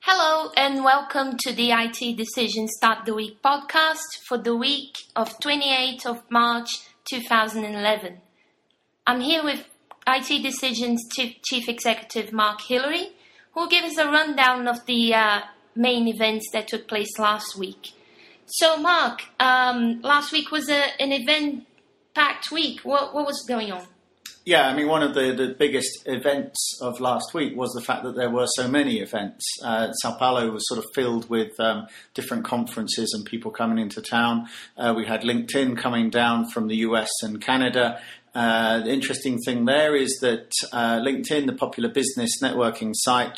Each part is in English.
Hello and welcome to the IT Decisions Start the Week podcast for the week of 28th of March 2011. I'm here with IT Decisions Chief Executive Mark Hillary, who will give us a rundown of the main events that took place last week. So Mark, last week was an event-packed week. What was going on? Yeah, I mean, one of the biggest events of last week was the fact that there were so many events. Sao Paulo was sort of filled with different conferences and people coming into town. We had LinkedIn coming down from the US and Canada. The interesting thing there is that LinkedIn, the popular business networking site,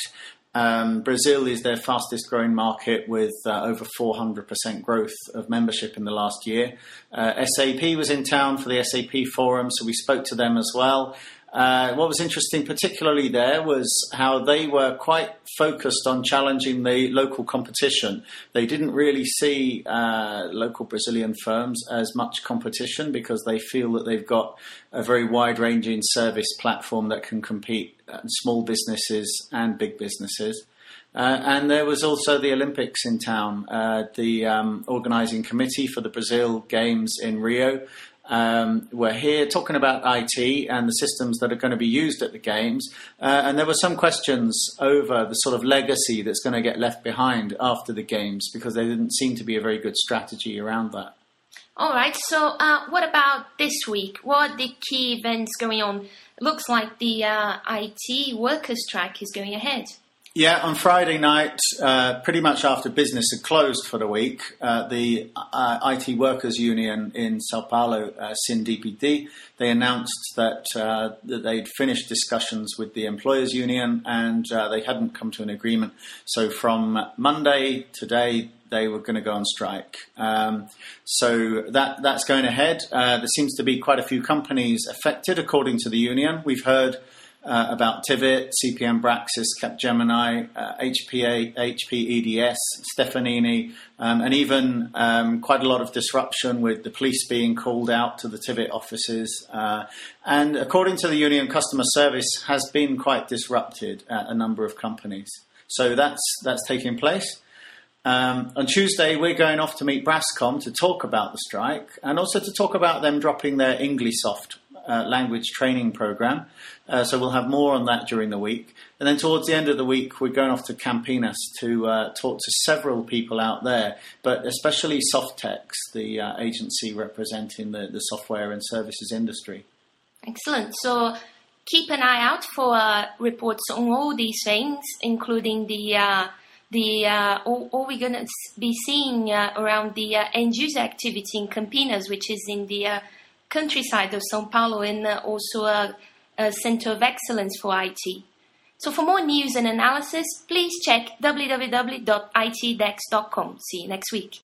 Brazil is their fastest growing market with over 400% growth of membership in the last year. SAP was in town for the SAP forum, so we spoke to them as well. What was interesting particularly there was how they were quite focused on challenging the local competition. They didn't really see local Brazilian firms as much competition because they feel that they've got a very wide-ranging service platform that can compete small businesses and big businesses. And there was also the Olympics in town. The organising committee for the Brazil Games in Rio we're here talking about IT and the systems that are going to be used at the Games. And there were some questions over the sort of legacy that's going to get left behind after the Games because there didn't seem to be a very good strategy around that. All right, so what about this week? What are the key events going on? Looks like the IT workers' strike is going ahead. Yeah, on Friday night, pretty much after business had closed for the week, the IT Workers Union in Sao Paulo, SINDPD, they announced that they'd finished discussions with the Employers Union and they hadn't come to an agreement. So from Monday, today, they were going to go on strike. So that's going ahead. There seems to be quite a few companies affected, according to the union. We've heard about Tivit, CPM Braxis, Capgemini, HP EDS, Stefanini, and even quite a lot of disruption with the police being called out to the Tivit offices. And according to the union, customer service has been quite disrupted at a number of companies. So that's taking place. On Tuesday, we're going off to meet Brascom to talk about the strike and also to talk about them dropping their Inglisoft language training program. So we'll have more on that during the week. And then towards the end of the week, we're going off to Campinas to talk to several people out there, but especially Softex, the agency representing the software and services industry. Excellent. So keep an eye out for reports on all these things, including all we're going to be seeing around the end-user activity in Campinas, which is in the countryside of São Paulo and also a center of excellence for IT. So for more news and analysis, please check www.itdex.com. See you next week.